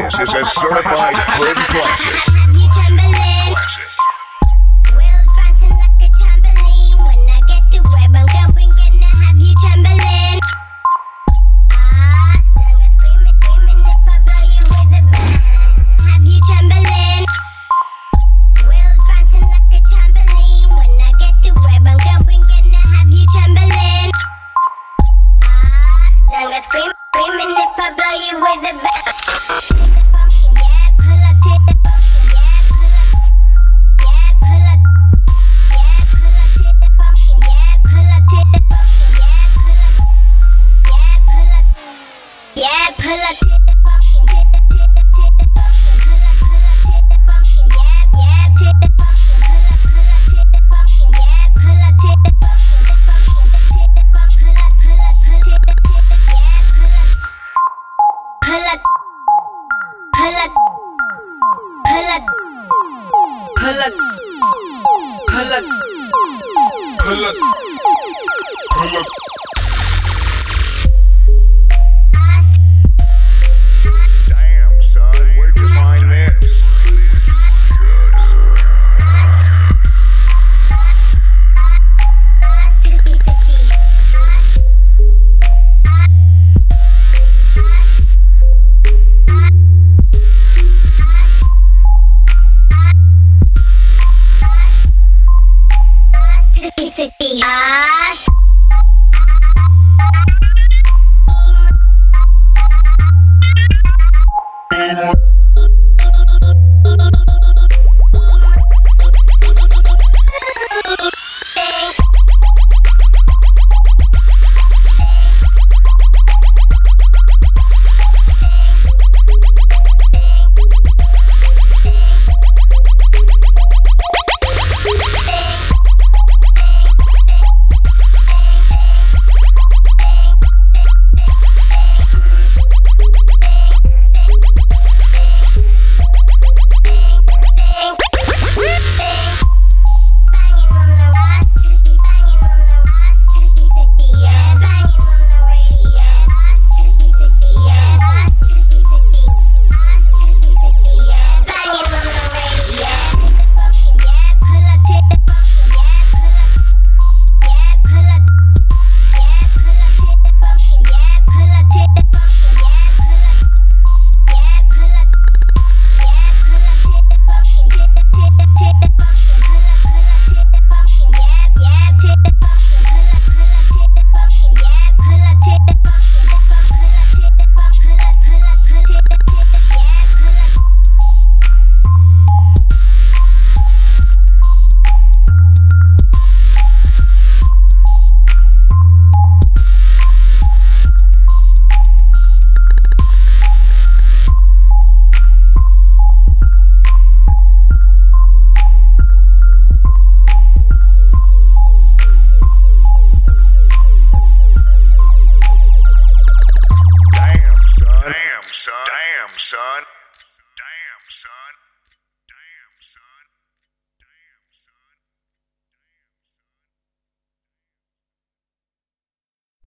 This is a certified hood classic. Have you trembling? Wheels bouncing like a trampoline. When I get to where I'm going, gonna have you trembling. Duggar screaming, screaming if I blow you with a bang. Have you trembling? Wheels bouncing like a trampoline. When I get to where I'm going, gonna have you trembling. Duggar screaming, screaming if I blow you with a bang. Yeah, pull up to the bump. Yeah, pull up. Yeah, pull up. Yeah, pull up to the bump. Yeah, pull up to the bump. Yeah, pull up. Yeah, pull up. Yeah, pull up to the bump. To the bump. Pull up to the bump. Yeah, yeah, to the bump. Pull up to the bump. Yeah, pull up to the bump. To the bump. Pull up to the yeah, pull up. Pull up. Pull up. Pull up. Pull up. Pull up. Pull up. Pull up. Damn, son, where'd you find this? Sicky, sicky, ah.